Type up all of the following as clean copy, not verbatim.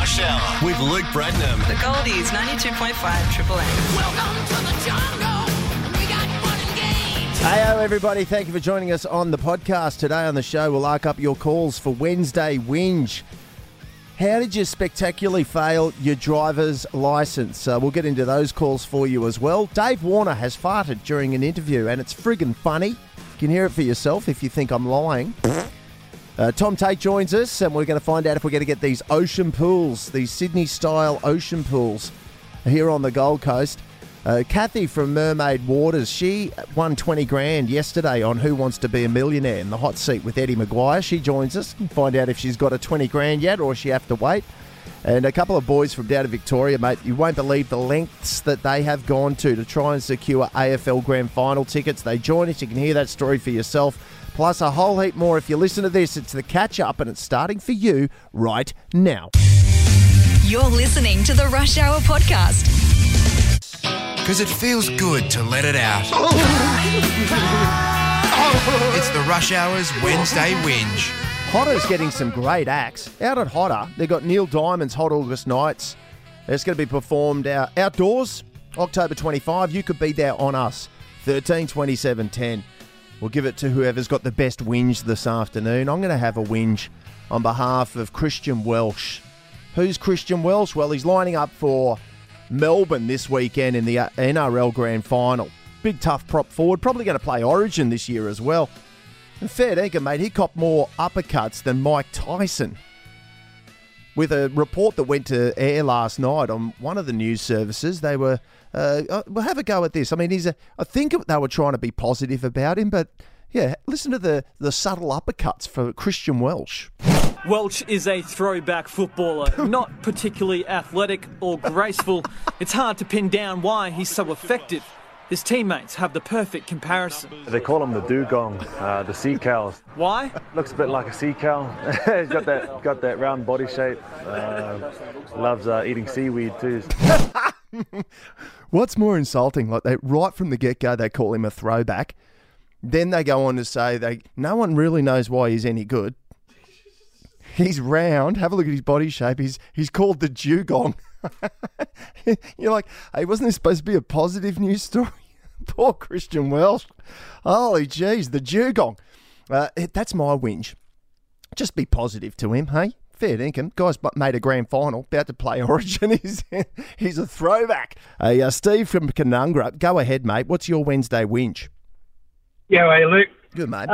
Rush Hour with Luke Bradnam. The Goldies, 92.5 Triple M. Welcome to the jungle. We got fun and games. Heyo everybody, thank you for joining us on the podcast. Today on the show, we'll arc up your calls for Wednesday Whinge. How did you spectacularly fail your driver's licence? We'll get into those calls for you as well. Dave Warner has farted during an interview and it's friggin' funny. You can hear it for yourself if you think I'm lying. Tom Tate joins us and we're going to find out if we're going to get these ocean pools, these Sydney-style ocean pools here on the Gold Coast. Kathy from Mermaid Waters, she won 20 grand yesterday on Who Wants to Be a Millionaire in the hot seat with Eddie Maguire. She joins us and find out if she's got a 20 grand yet or she have to wait. And a couple of boys from down in Victoria, mate, you won't believe the lengths that they have gone to try and secure AFL Grand Final tickets. They join us, you can hear that story for yourself. Plus a whole heap more if you listen to this. It's the catch-up and it's starting for you right now. You're listening to the Rush Hour podcast. Because it feels good to let it out. It's the Rush Hour's Wednesday Whinge. Hotter's getting some great acts. Out at Hotter, they've got Neil Diamond's Hot August Nights. It's going to be performed outdoors, October 25. You could be there on us, 13, 27, 10. We'll give it to whoever's got the best whinge this afternoon. I'm going to have a whinge on behalf of Christian Welch. Who's Christian Welch? Well, he's lining up for Melbourne this weekend in the NRL Grand Final. Big tough prop forward. Probably going to play Origin this year as well. And fair dinkum, mate, he copped more uppercuts than Mike Tyson. With a report that went to air last night on one of the news services, they were, we'll have a go at this. I mean, I think they were trying to be positive about him, but yeah, listen to the subtle uppercuts for Christian Welch. Welch is a throwback footballer, not particularly athletic or graceful. It's hard to pin down why he's so effective. His teammates have the perfect comparison. They call him the dugong, the sea cow. Why? Looks a bit like a sea cow. He's got that round body shape. Loves eating seaweed too. What's more insulting? Like right from the get-go, they call him a throwback. Then they go on to say no one really knows why he's any good. He's round. Have a look at his body shape. He's called the dugong. You're like, hey, wasn't this supposed to be a positive news story? Poor Christian Welch. Holy jeez, the dugong. That's my whinge. Just be positive to him, hey? Fair dinkum. Guy's made a grand final, about to play Origin. He's a throwback. Hey, Steve from Canungra, go ahead, mate. What's your Wednesday whinge? Yeah, hey, Luke. Good, mate.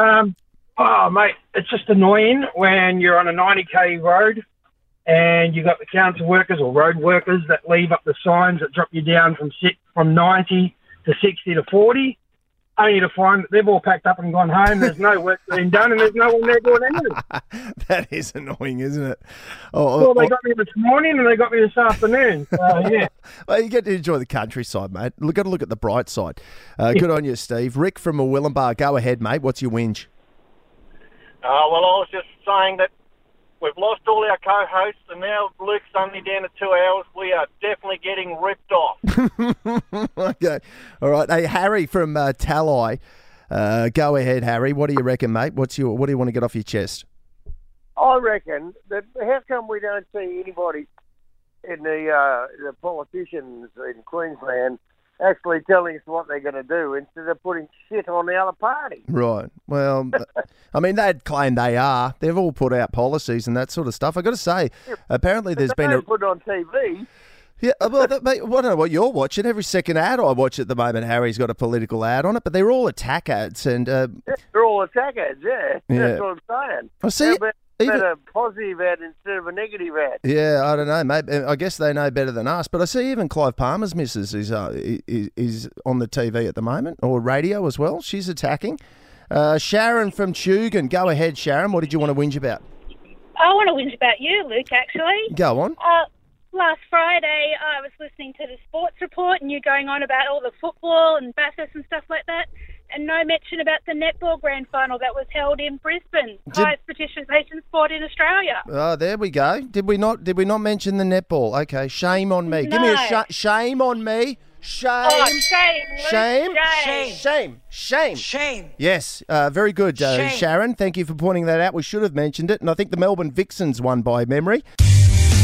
Mate, it's just annoying when you're on a 90k road and you got the council workers or road workers that leave up the signs that drop you down from 90 to 60 to 40, only to find that they've all packed up and gone home. There's no work being done and there's no one there doing anything. That is annoying, isn't it? Well, they got me this morning and they got me this afternoon. So, yeah. Well, you get to enjoy the countryside, mate. Got to look at the bright side. Good on you, Steve. Rick from Willumbar, go ahead, mate. What's your whinge? Well, I was just saying that we've lost all our co-hosts and now Luke's only down to 2 hours. We are definitely getting ripped off. Okay. All right. Hey, Harry from Talai. Go ahead, Harry. What do you reckon, mate? What do you want to get off your chest? I reckon that how come we don't see anybody in the politicians in Queensland actually telling us what they're going to do instead of putting shit on the other party? Right. Well, I mean, they'd claim they are. They've all put out policies and that sort of stuff. I've got to say, apparently there's been a... put it on TV. Yeah, well, mate, I don't know what you're watching. Every second ad I watch at the moment, Harry's got a political ad on it, but they're all attack ads. And they're all attack ads, yeah. That's what I'm saying. I see. Even a positive ad instead of a negative ad. Yeah, I don't know, mate. I guess they know better than us. But I see even Clive Palmer's missus is on the TV at the moment, or radio as well. She's attacking. Sharon from Tugun. Go ahead, Sharon. What did you want to whinge about? I want to whinge about you, Luke, actually. Go on. Last Friday, I was listening to the sports report and you going on about all the football and Bathurst and stuff like that, and no mention about the netball grand final that was held in Brisbane, highest participation sport in Australia. Oh, there we go. Did we not mention the netball? Okay, shame on me. No. Give me a shame on me. Shame. Oh, shame, Luke. Shame. Shame. Shame. Shame. Shame. Yes, very good, Sharon. Thank you for pointing that out. We should have mentioned it, and I think the Melbourne Vixens won by memory.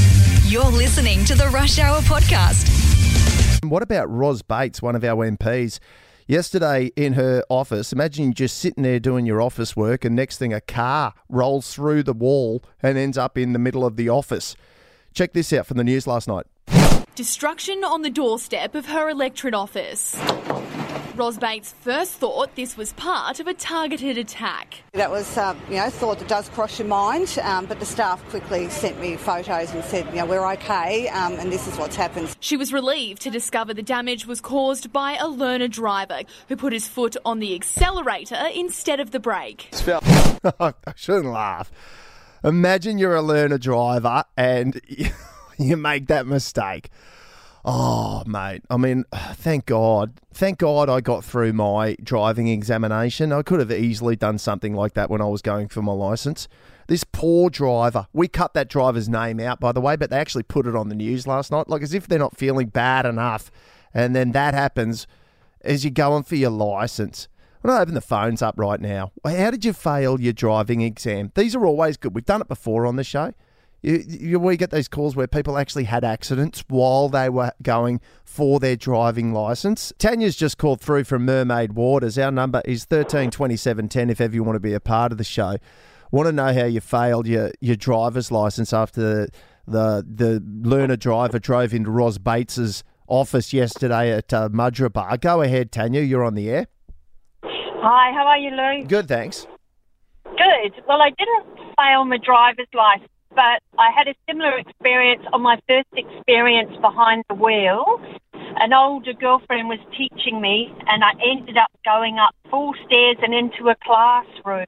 You're listening to the Rush Hour Podcast. What about Ros Bates, one of our MPs? Yesterday in her office, imagine you just sitting there doing your office work and next thing a car rolls through the wall and ends up in the middle of the office. Check this out from the news last night. Destruction on the doorstep of her electorate office. Ros Bates first thought this was part of a targeted attack. That was, thought that does cross your mind, but the staff quickly sent me photos and said, we're okay, and this is what's happened. She was relieved to discover the damage was caused by a learner driver who put his foot on the accelerator instead of the brake. I shouldn't laugh. Imagine you're a learner driver and you make that mistake. Oh, mate. I mean, thank God. Thank God I got through my driving examination. I could have easily done something like that when I was going for my licence. This poor driver. We cut that driver's name out, by the way, but they actually put it on the news last night, like as if they're not feeling bad enough. And then that happens as you're going for your licence. I'm going to open the phones up right now. How did you fail your driving exam? These are always good. We've done it before on the show. We get these calls where people actually had accidents while they were going for their driving licence. Tanya's just called through from Mermaid Waters. Our number is 132710 if ever you want to be a part of the show. Want to know how you failed your driver's licence after the learner driver drove into Ros Bates's office yesterday at Mudra Bar. Go ahead, Tanya. You're on the air. Hi, how are you, Lou? Good, thanks. Good. Well, I didn't fail my driver's licence, but I had a similar experience on my first experience behind the wheel. An older girlfriend was teaching me, and I ended up going up 4 stairs and into a classroom.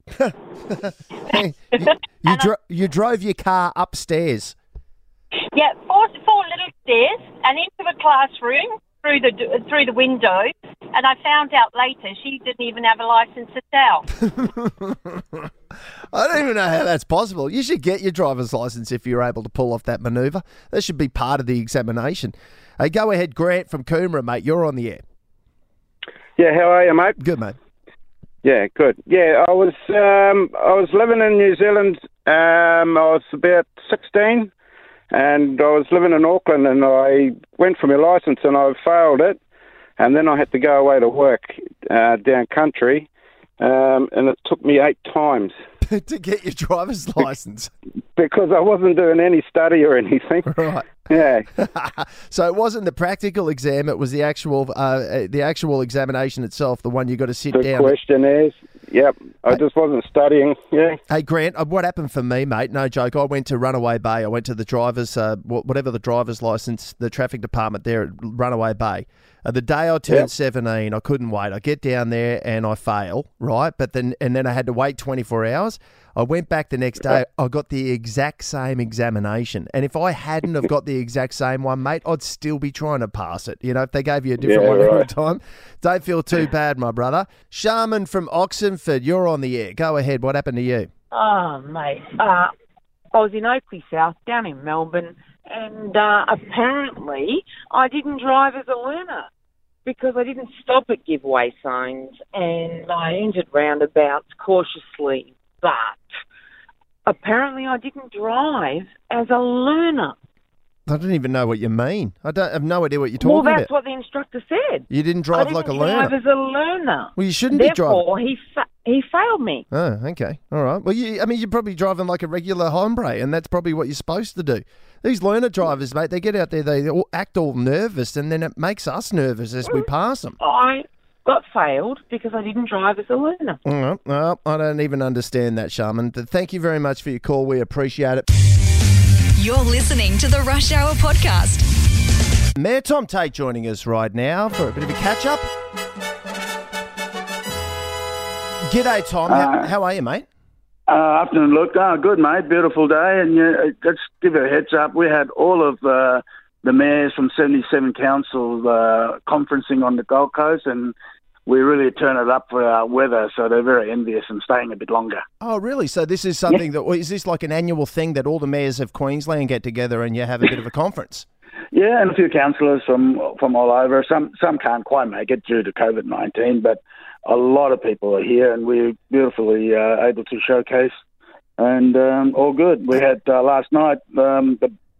You drove your car upstairs? Yeah, four little stairs and into a classroom through the window, and I found out later she didn't even have a licence herself. I don't even know how that's possible. You should get your driver's licence if you're able to pull off that manoeuvre. That should be part of the examination. Hey, go ahead, Grant from Coomera, mate. You're on the air. Yeah, how are you, mate? Good, mate. Yeah, good. Yeah, I was living in New Zealand. I was about 16, and I was living in Auckland, and I went for my licence, and I failed it, and then I had to go away to work down country, and it took me 8 times. To get your driver's licence? Because I wasn't doing any study or anything. Right. Yeah. So it wasn't the practical exam, it was the actual examination itself, the one you got to sit down. The questionnaires. Yep. I just wasn't studying. Yeah. Hey, Grant, what happened for me, mate? No joke. I went to Runaway Bay. I went to the driver's, whatever the driver's licence, the traffic department there at Runaway Bay. The day I turned 17, I couldn't wait. I get down there and I fail, right? But then I had to wait 24 hours. I went back the next day. I got the exact same examination. And if I hadn't have got the exact same one, mate, I'd still be trying to pass it. You know, if they gave you a different one every time. Don't feel too bad, my brother. Sharman from Oxenford, you're on the air. Go ahead. What happened to you? Oh, mate. I was in Oakley South, down in Melbourne, and apparently I didn't drive as a learner because I didn't stop at giveaway signs, and I entered roundabouts cautiously, but apparently I didn't drive as a learner. I don't even know what you mean. I have no idea what you're talking about. Well, that's what the instructor said. You didn't drive like a learner? I didn't drive as a learner. Well, you shouldn't be driving. Therefore, he failed me. Oh, okay. All right. Well, you're probably driving like a regular hombre, and that's probably what you're supposed to do. These learner drivers, mate, they get out there, they all act all nervous, and then it makes us nervous as we pass them. I got failed because I didn't drive as a learner. All right. Well, I don't even understand that, Sharman. But thank you very much for your call. We appreciate it. You're listening to the Rush Hour Podcast. Mayor Tom Tate joining us right now for a bit of a catch-up. G'day, Tom. How are you, mate? Afternoon, Luke. Good, mate. Beautiful day. And let's give you a heads up. We had all of the mayors from 77 councils conferencing on the Gold Coast, and we really turn it up for our weather, so they're very envious and staying a bit longer. Oh, really? So this is something is this like an annual thing that all the mayors of Queensland get together and you have a bit of a conference? Yeah, and a few councillors from all over. Some can't quite make it due to COVID-19, but a lot of people are here, and we're beautifully able to showcase, and all good. We had last night the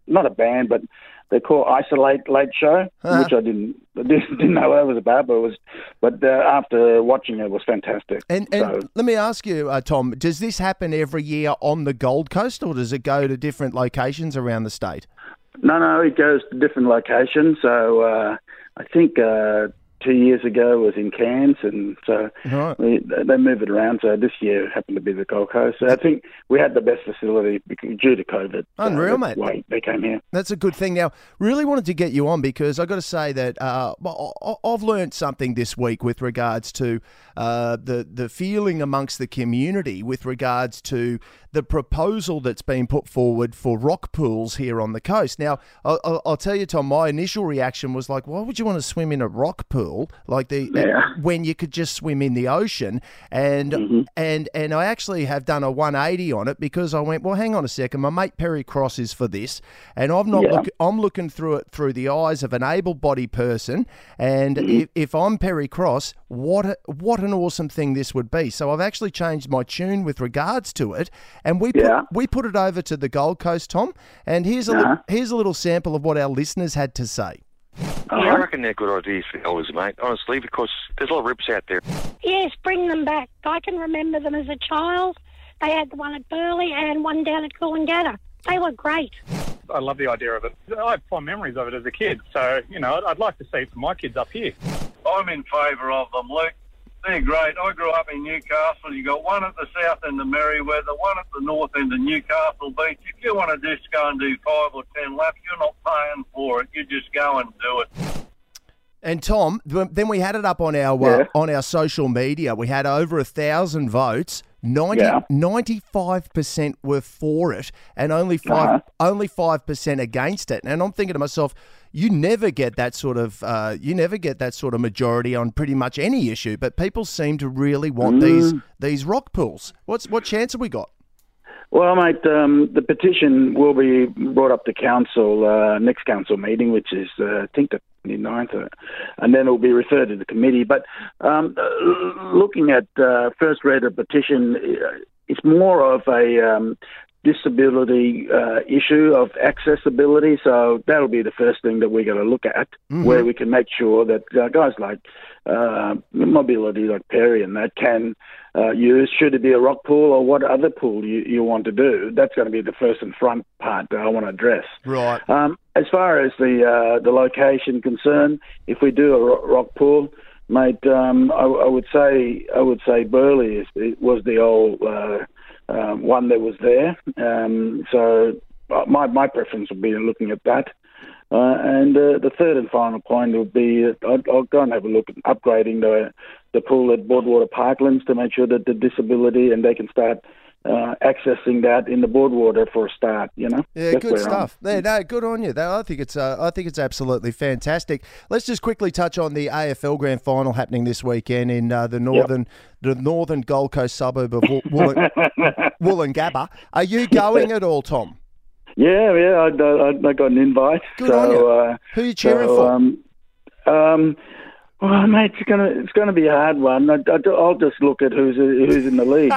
not a band, but they call Isolate Late Show, which I didn't know what that was about, but after watching it was fantastic. And let me ask you, Tom, does this happen every year on the Gold Coast, or does it go to different locations around the state? No, it goes to different locations. So I think 2 years ago was in Cairns, and so they move it around. So this year it happened to be the Gold Coast. So I think we had the best facility due to COVID. Unreal, mate. Why they came here. That's a good thing. Now, really wanted to get you on because I've got to say that I've learned something this week with regards to the feeling amongst the community with regards to the proposal that's been put forward for rock pools here on the coast. Now, I'll tell you, Tom, my initial reaction was like, why would you want to swim in a rock pool when you could just swim in the ocean? And and I actually have done a 180 on it because I went, well, hang on a second, my mate Perry Cross is for this, and I'm looking through it through the eyes of an able-bodied person, and if I'm Perry Cross, what an awesome thing this would be. So I've actually changed my tune with regards to it, and we put it over to the Gold Coast, Tom, and here's a little sample of what our listeners had to say. I reckon they're good ideas for elders, mate, honestly, because there's a lot of rips out there. Yes, bring them back. I can remember them as a child. They had the one at Burleigh and one down at Coolangatta. They were great. I love the idea of it. I have fond memories of it as a kid, so, I'd like to see it for my kids up here. I'm in favour of them, Luke. They're great. I grew up in Newcastle. You got one at the south end of Merriweather, one at the north end of Newcastle Beach. If you want to just go and do 5 or 10 laps, you're not paying for it. You just go and do it. And Tom, then we had it up on our social media. We had over 1,000 votes. 95% were for it, and only 5% against it. And I'm thinking to myself, you never get that sort of majority on pretty much any issue. But people seem to really want these rock pools. What chance have we got? Well, mate, the petition will be brought up to council next council meeting, which is I think the 29th, and then it will be referred to the committee. But looking at first read a petition, it's more of a disability issue of accessibility. So that'll be the first thing that we're going to look at, where we can make sure that guys like mobility, like Perry and that, can use, should it be a rock pool or what other pool you want to do. That's going to be the first and front part that I want to address. Right. As far as the location concerned, if we do a rock pool, mate, I would say Burleigh was the old one that was there. So my preference would be looking at that. And the third and final point would be I'll go and have a look at upgrading the pool at Boardwater Parklands to make sure that the disability and they can start accessing that in the Boardwater for a start. Yeah, that's good stuff. Yeah, no, good on you. I think it's absolutely fantastic. Let's just quickly touch on the AFL Grand Final happening this weekend in the northern Gold Coast suburb of Woolloongabba. Are you going at all, Tom? Yeah, I got an invite. Good on you. Who are you cheering for? Well, mate, it's gonna be a hard one. I'll just look at who's in the league,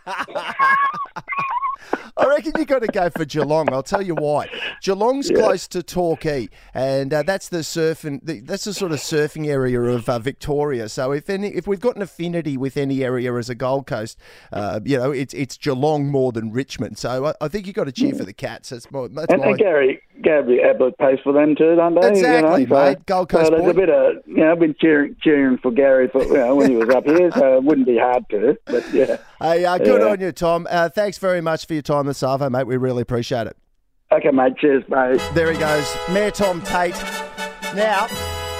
I reckon you got to go for Geelong. I'll tell you why. Geelong's close to Torquay, and that's the that's the sort of surfing area of Victoria. So if we've got an affinity with any area as a Gold Coast, it's Geelong more than Richmond. So I think you got to cheer for the Cats. And Gary Ablett pays for them too, don't they? Exactly, mate. Gold Coast boy. There's a bit of I've been cheering for Gary for when he was up here, so it wouldn't be hard to. But yeah. Hey, good on you, Tom. Thanks very much for your time this afternoon, mate. We really appreciate it. Okay, mate. Cheers, mate. There he goes, Mayor Tom Tate. Now,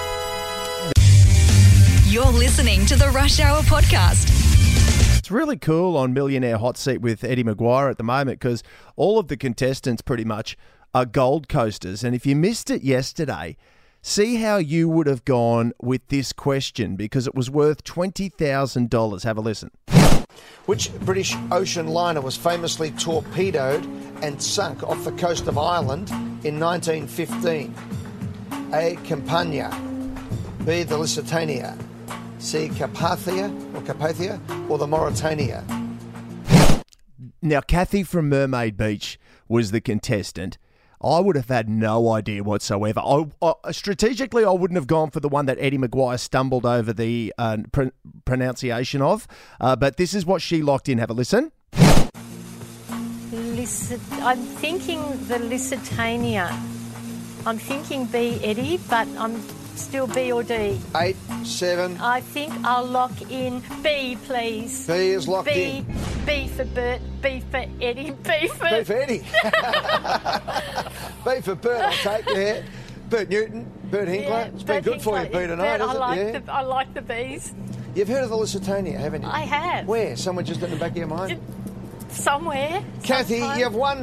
you're listening to the Rush Hour Podcast. It's really cool on Millionaire Hot Seat with Eddie Maguire at the moment because all of the contestants pretty much are Gold Coasters. And if you missed it yesterday, see how you would have gone with this question because it was worth $20,000. Have a listen. Which British ocean liner was famously torpedoed and sunk off the coast of Ireland in 1915? A. Campania, B. the Lusitania, C. Carpathia, or the Mauritania? Now, Kathy from Mermaid Beach was the contestant. I would have had no idea whatsoever. Strategically, I wouldn't have gone for the one that Eddie Maguire stumbled over the pronunciation of, but this is what she locked in. Have a listen. I'm thinking the Lusitania. I'm thinking B, Eddie, but I'm still B or D. 8, 7. I think I'll lock in B, please. B is locked in. B for Bert, B for Eddie, B for Eddie. B for Bert, I'll take there. Bert Newton, Bert Hinkler. Yeah, It's been Bert good for you, Hinkler. B, tonight, Bert, hasn't it? I like the Bs. You've heard of the Lusitania, haven't you? I have. Where? Somewhere just in the back of your mind? Somewhere. Kathy, sometime. you've won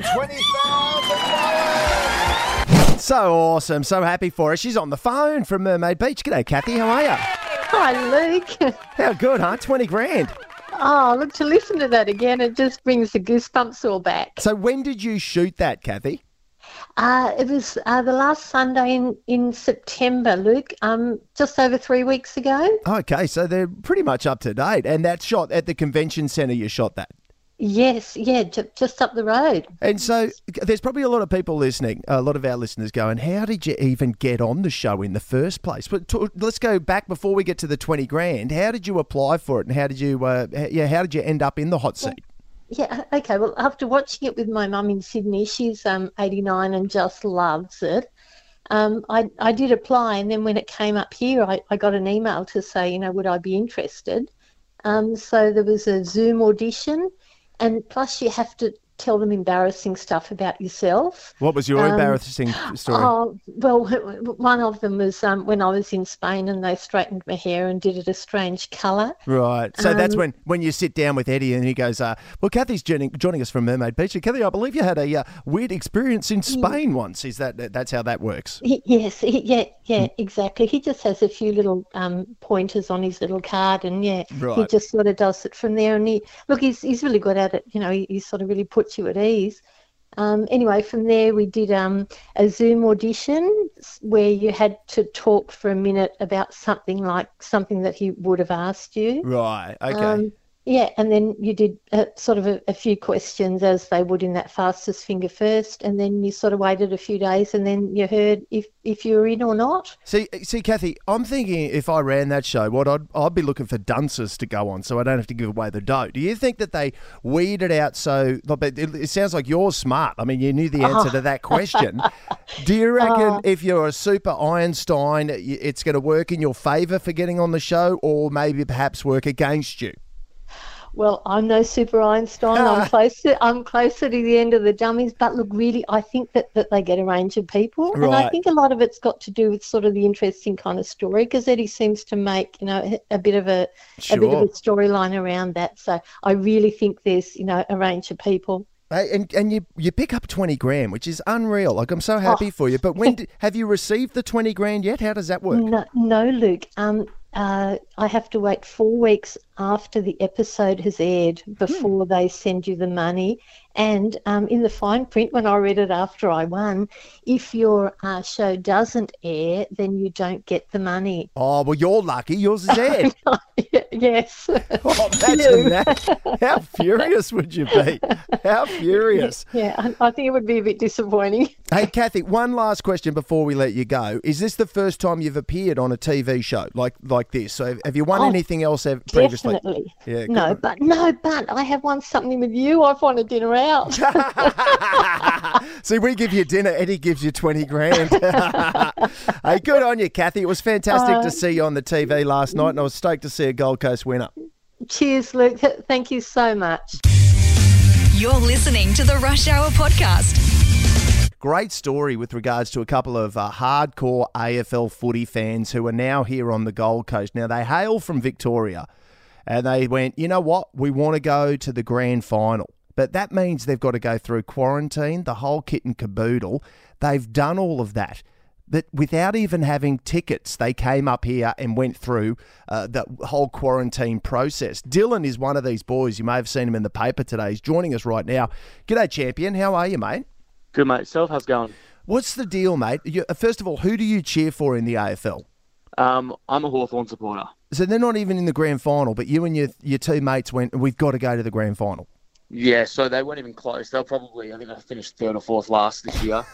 $20,000. So awesome. So happy for her. She's on the phone from Mermaid Beach. G'day, Kathy. How are you? Hi, Luke. How good, huh? 20 grand. Oh, look, to listen to that again, it just brings the goosebumps all back. So when did you shoot that, Kathy? It was the last Sunday in September, Luke, just over 3 weeks ago. Okay, so they're pretty much up to date. And that shot at the convention centre, you shot that? Yes, yeah, just up the road. And so there's probably a lot of people listening, a lot of our listeners going, how did you even get on the show in the first place? But let's go back before we get to the 20 grand. How did you apply for it and how did you end up in the hot seat? Yeah, okay, well, after watching it with my mum in Sydney, she's 89 and just loves it. I did apply, and then when it came up here, I got an email to say, would I be interested? So there was a Zoom audition. And plus you have to tell them embarrassing stuff about yourself. What was your embarrassing story? Oh, well, one of them was when I was in Spain and they straightened my hair and did it a strange colour. Right. So that's when you sit down with Eddie and he goes, well, Kathy's joining us from Mermaid Beach. And Kathy, I believe you had a weird experience in Spain once. Is that's how that works? Yes. Yeah, exactly. He just has a few little pointers on his little card and, right. He just sort of does it from there. And he's really good at it. He sort of really puts you at ease. Anyway, from there we did a Zoom audition where you had to talk for a minute about something that he would have asked you. Right, okay. And then you did sort of a few questions as they would in that fastest finger first, and then you sort of waited a few days and then you heard if you were in or not. See, Kathy, I'm thinking if I ran that show, I'd be looking for dunces to go on so I don't have to give away the dough. Do you think that they weeded out so... It sounds like you're smart. I mean, you knew the answer to that question. Do you reckon if you're a super Einstein, it's going to work in your favour for getting on the show or maybe perhaps work against you? Well, I'm no super Einstein. I'm closer to the end of the dummies. But look, really, I think that they get a range of people. Right. And I think a lot of it's got to do with sort of the interesting kind of story because Eddie seems to make, a bit of a storyline around that. So I really think there's, a range of people. Hey, and you pick up 20 grand, which is unreal. Like, I'm so happy for you. But have you received the 20 grand yet? How does that work? No, Luke. I have to wait 4 weeks after the episode has aired before they send you the money. And in the fine print, when I read it after I won, if your show doesn't air, then you don't get the money. Oh, well, you're lucky. Yours is aired. Yes. Oh, imagine that. How furious would you be? How furious. Yeah, I think it would be a bit disappointing. Hey, Kathy, one last question before we let you go. Is this the first time you've appeared on a TV show like this? So have you won anything else previously? Definitely. Yeah, but I have won something with you. I've won a dinner out. See, we give you dinner, Eddie gives you 20 grand. Hey, good on you, Kathy. It was fantastic to see you on the TV last night, and I was stoked to see a Gold Coast winner. Cheers, Luke. Thank you so much. You're listening to the Rush Hour podcast. Great story with regards to a couple of hardcore AFL footy fans who are now here on the Gold Coast. Now, they hail from Victoria, and they went, you know what, we want to go to the grand final. But that means they've got to go through quarantine, the whole kit and caboodle. They've done all of that. But without even having tickets, they came up here and went through the whole quarantine process. Dylan is one of these boys. You may have seen him in the paper today. He's joining us right now. G'day, champion. How are you, mate? Good, mate. Self, how's it going? What's the deal, mate? First of all, who do you cheer for in the AFL? I'm a Hawthorn supporter. So they're not even in the grand final, but you and your two mates went, we've got to go to the grand final. Yeah, so they weren't even close. They'll probably, I think they finished third or fourth last this year.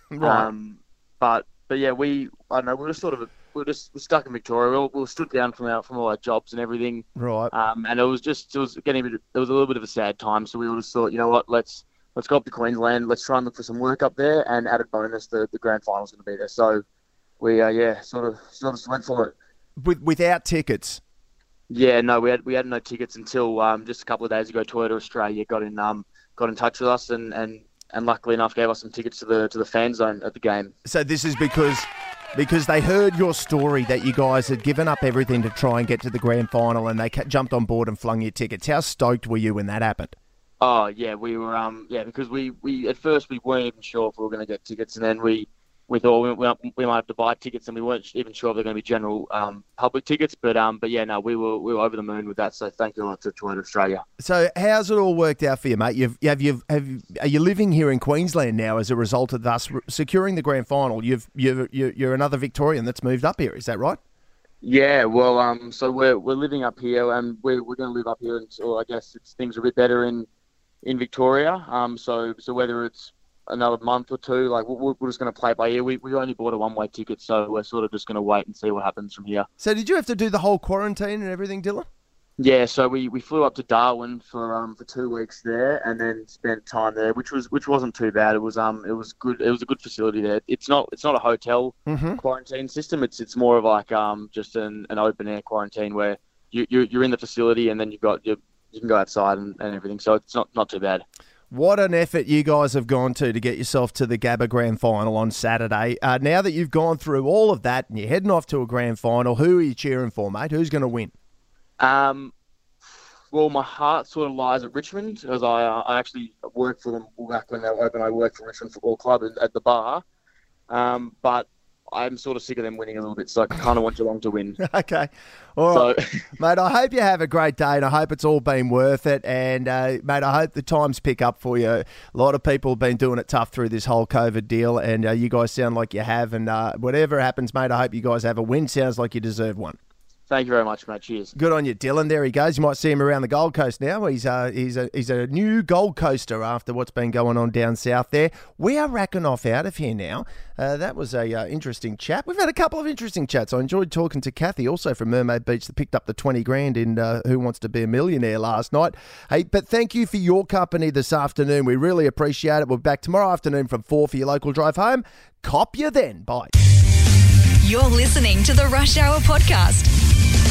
Right. But yeah, I don't know. We're stuck in Victoria. We were stood down from all our jobs and everything. Right. And it was a little bit of a sad time. So we all just thought, you know what, let's go up to Queensland. Let's try and look for some work up there. And added bonus, the grand final's going to be there. So we sort of went for it. Without tickets. Yeah, no, we had no tickets until just a couple of days ago. Toyota Australia got in touch with us and luckily enough gave us some tickets to the fan zone at the game. So this is because they heard your story that you guys had given up everything to try and get to the grand final, and they jumped on board and flung you tickets. How stoked were you when that happened? Oh yeah, we were because we at first we weren't even sure if we were going to get tickets, and then we thought we might have to buy tickets, and we weren't even sure if they're going to be general public tickets. But yeah, no, we were over the moon with that. So thank you a lot to Toyota Australia. So how's it all worked out for you, mate? Are you living here in Queensland now as a result of us securing the grand final? You're another Victorian that's moved up here. Is that right? Yeah, well, so we're living up here, and we're going to live up here until I guess things are a bit better in Victoria. So whether it's another month or two, like we're just going to play it by ear. We only bought a one-way ticket, so we're sort of just going to wait and see what happens from here. So did you have to do the whole quarantine and everything, Dylan? Yeah, so we flew up to Darwin for 2 weeks there, and then spent time there, which wasn't too bad. It was good. It was a good facility there. It's not a hotel quarantine system. It's more of like just an open air quarantine where you're in the facility, and then you can go outside and everything. So it's not too bad. What an effort you guys have gone to get yourself to the Gabba Grand Final on Saturday. Now that you've gone through all of that and you're heading off to a Grand Final, who are you cheering for, mate? Who's going to win? Well, my heart sort of lies at Richmond, because I actually worked for them back when they were open. I worked for Richmond Football Club at the bar. But I'm sort of sick of them winning a little bit, so I kind of want Geelong to win. Okay. All right. Mate, I hope you have a great day, and I hope it's all been worth it. And, mate, I hope the times pick up for you. A lot of people have been doing it tough through this whole COVID deal, and you guys sound like you have. And whatever happens, mate, I hope you guys have a win. Sounds like you deserve one. Thank you very much, mate. Cheers. Good on you, Dylan. There he goes. You might see him around the Gold Coast now. He's a new Gold Coaster after what's been going on down south there. We are racking off out of here now. That was a interesting chat. We've had a couple of interesting chats. I enjoyed talking to Kathy, also from Mermaid Beach, that picked up the 20 grand in Who Wants to Be a Millionaire last night. Hey, but thank you for your company this afternoon. We really appreciate it. We're back tomorrow afternoon from 4 for your local drive home. Cop you then. Bye. You're listening to the Rush Hour Podcast.